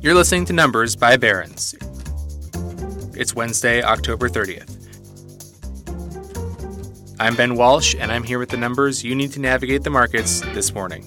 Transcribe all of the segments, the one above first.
You're listening to Numbers by Barron's. It's Wednesday, October 30th. I'm Ben Walsh, and I'm here with the numbers you need to navigate the markets this morning.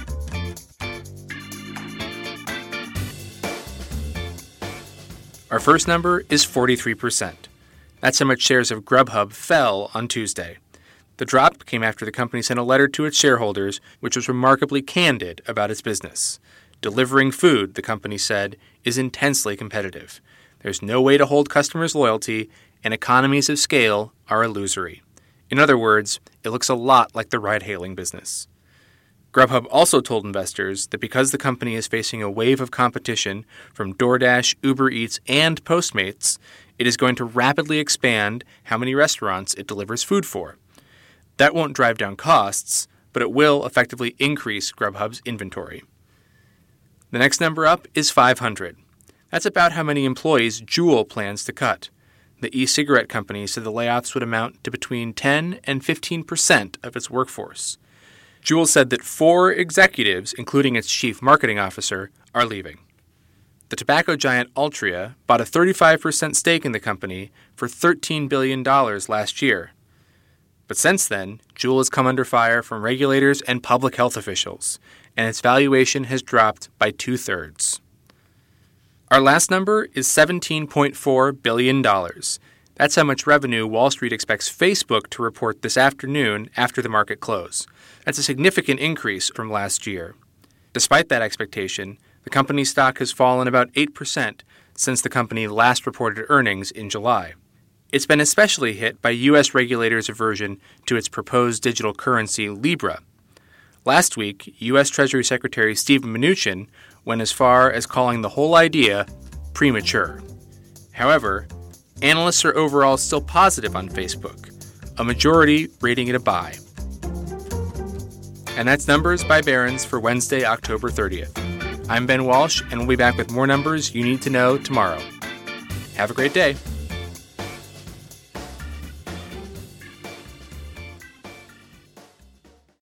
Our first number is 43%. That's how much shares of Grubhub fell on Tuesday. The drop came after the company sent a letter to its shareholders, which was remarkably candid about its business. Delivering food, the company said, is intensely competitive. There's no way to hold customers' loyalty, and economies of scale are illusory. In other words, it looks a lot like the ride-hailing business. Grubhub also told investors that because the company is facing a wave of competition from DoorDash, Uber Eats, and Postmates, it is going to rapidly expand how many restaurants it delivers food for. That won't drive down costs, but it will effectively increase Grubhub's inventory. The next number up is 500. That's about how many employees Juul plans to cut. The e-cigarette company said the layoffs would amount to between 10 and 15% of its workforce. Juul said that 4 executives, including its chief marketing officer, are leaving. The tobacco giant Altria bought a 35% stake in the company for $13 billion last year. But since then, Juul has come under fire from regulators and public health officials, and its valuation has dropped by 2/3. Our last number is $17.4 billion. That's how much revenue Wall Street expects Facebook to report this afternoon after the market close. That's a significant increase from last year. Despite that expectation, the company's stock has fallen about 8% since the company last reported earnings in July. It's been especially hit by U.S. regulators' aversion to its proposed digital currency, Libra. Last week, U.S. Treasury Secretary Steven Mnuchin went as far as calling the whole idea premature. However, analysts are overall still positive on Facebook, a majority rating it a buy. And that's Numbers by Barron's for Wednesday, October 30th. I'm Ben Walsh, and we'll be back with more numbers you need to know tomorrow. Have a great day.